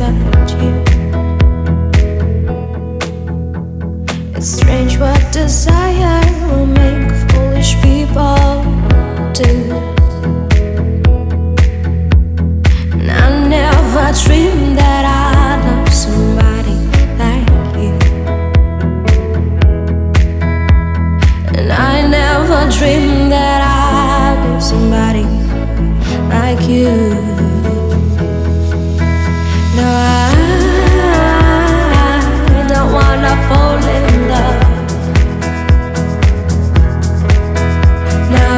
without you. It's strange what desire will make foolish people do. And I never dreamed that I'd love somebody like you. And I never dreamed that I'd be somebody like you. No, I don't wanna fall in love. No,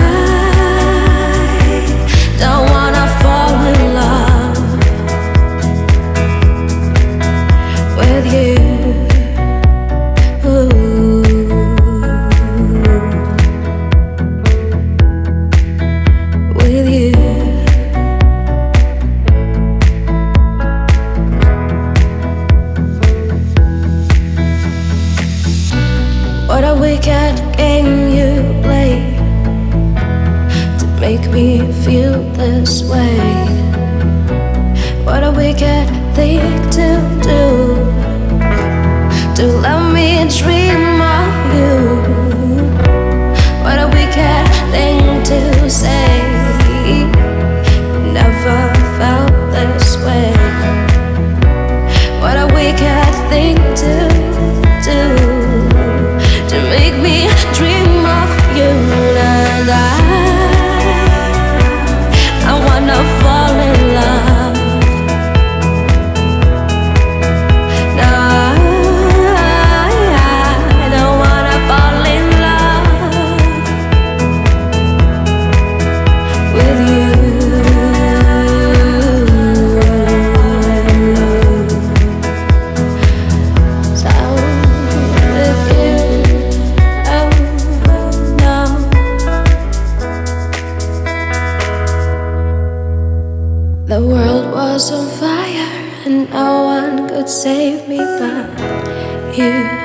I don't wanna fall in love with you. With you. What a wicked game you play to make me feel this way. What a wicked thing to do, to let me dream of you. What a wicked thing to say. Never felt this way. What a wicked thing to do, to make me dream of you. And I wanna fall in love. No, I don't wanna fall in love with you. So with you. The world was on fire and no one could save me but you.